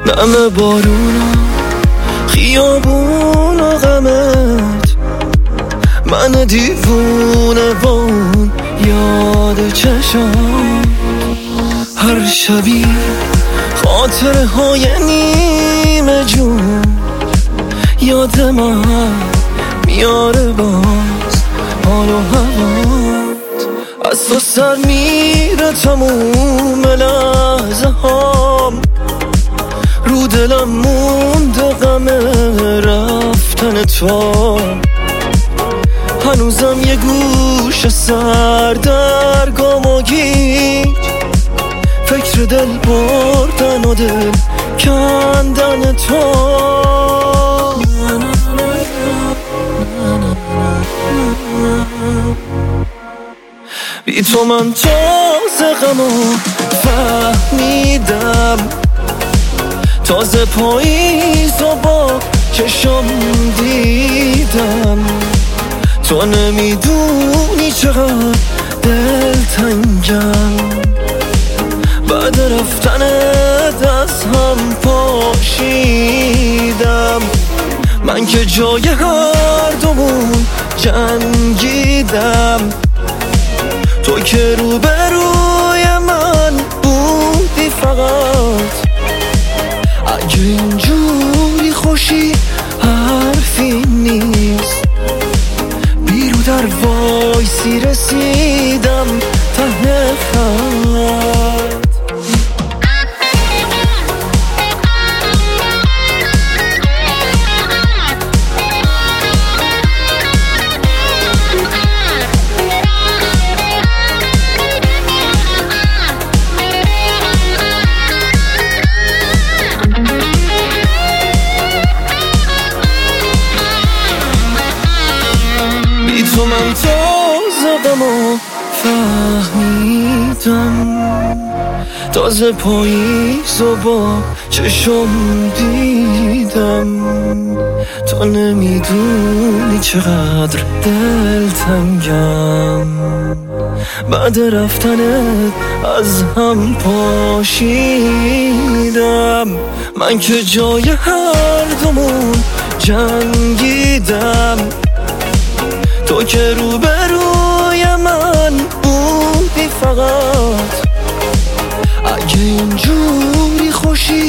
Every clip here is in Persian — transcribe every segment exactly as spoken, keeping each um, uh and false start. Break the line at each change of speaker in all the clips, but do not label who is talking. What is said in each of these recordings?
نم بارونا خیابون و غمت، من دیوونه بون یاد چشم. هر شبی خاطره های نیمه جون یاد من میاره باز حال و هوات. از تو سر میره تموم لحظه هام، رو دلم مونده غم رفتن تو. هنوزم یه گوش سر در گم و گیج، فکر دل بردن و دل کندن تو. بی تو من تازه غمو فهمیدم، تازه پاییز و با چشم دیدم. تو نمیدونی چقدر دلتنگم، بعد رفتنت از هم پاشیدم. من که جای هر دومون جنگیدم، تو که روبروی من بودی فقط. اگه اینجوری خوشی حرفی نیست، بیرو در وایسی رسیدم ته خط. تو من تازه غمو فهمیدم، تازه پاییز و با چشم دیدم. تو نمیدونی چقدر دلتنگم، بعد رفتنت از هم پاشیدم. من که جای هر دومون جنگیدم، تو که روبروی من بودی فقط. اگه اینجوری خوشی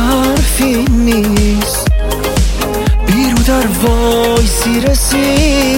حرفی نیست، بیرو در وایسی رسید